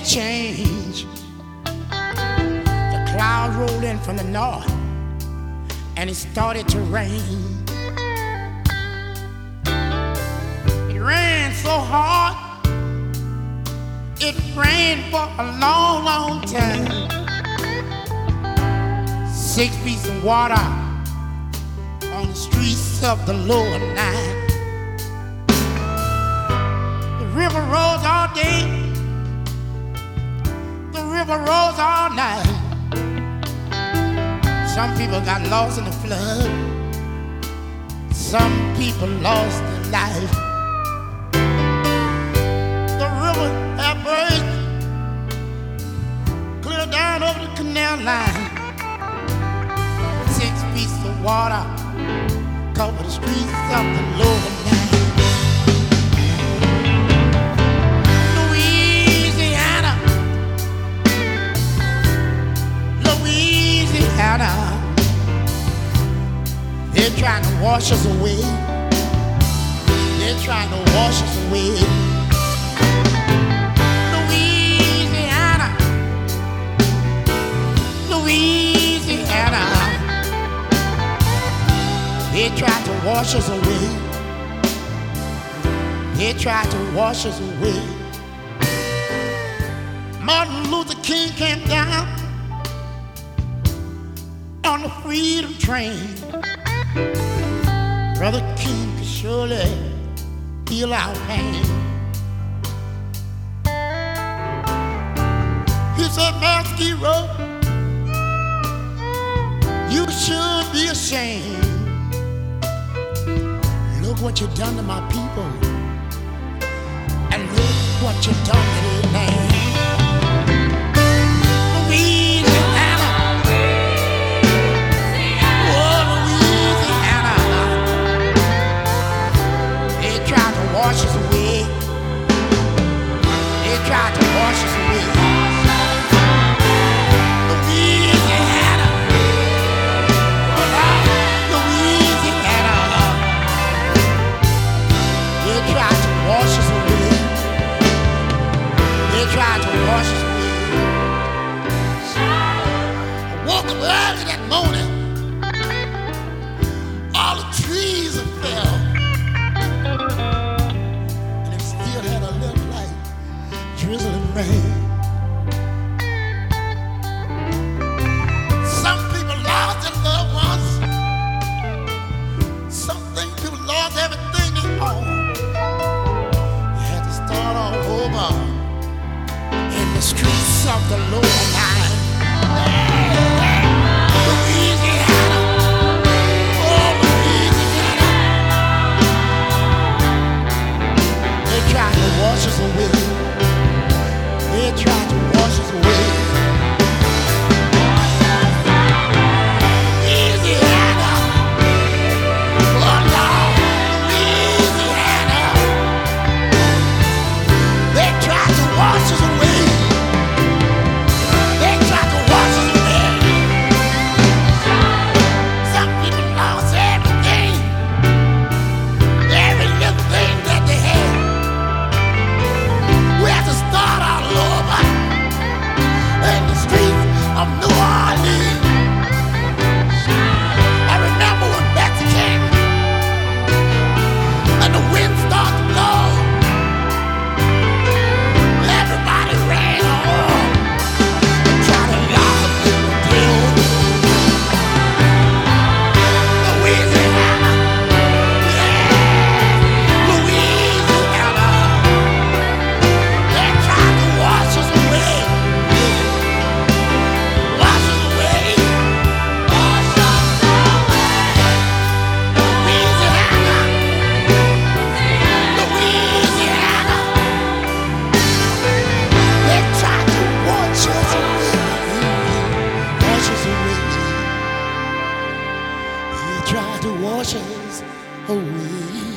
change. The clouds rolled in from the north and it started to rain. It rained so hard, it rained for a long, long time. 6 feet of water on the streets of the lower Nile. The river rose all day, the river rose all night. Some people got lost in the flood, some people lost their life. The river had burst clear down over the canal line. 6 feet of water cover the streets of the lower Nile. Louisiana, Louisiana, they're trying to wash us away. They're trying to wash us away. Louisiana, Louisiana, they tried to wash us away. They tried to wash us away. Martin Luther King came down on the freedom train. Brother King could surely feel our pain. He said, Maskiro, you should be ashamed. Look what you've done to my people, and look what you've done to their land. Louisiana, oh Louisiana, they tried to wash us away. They tried to wash us away. Louisiana, Louisiana, they tried to wash us away. They tried to wash us away. I woke up early that morning. All the trees had fell, and it still had a little light drizzling rain. Some people lost their loved ones. Some people lost everything they owned. They had to start all over in the streets of the lower Nile. Louisiana, oh Louisiana, they tried to wash us away. They tried to wash us away. Louisiana, oh Lord, Louisiana, they tried to wash us away. They tried to wash us away. Some people lost everything, every little thing that they had. We had to start all over in the streets of New Orleans. I remember when Betsy came and the wind started to blow. Everybody ran home and tried to lock up the deal. Louisiana, yeah, Louisiana, they tried to wash us away. Wash us away. Wash us away. Louisiana, Louisiana, they tried to wash us away. Wash us away. They tried to wash us away.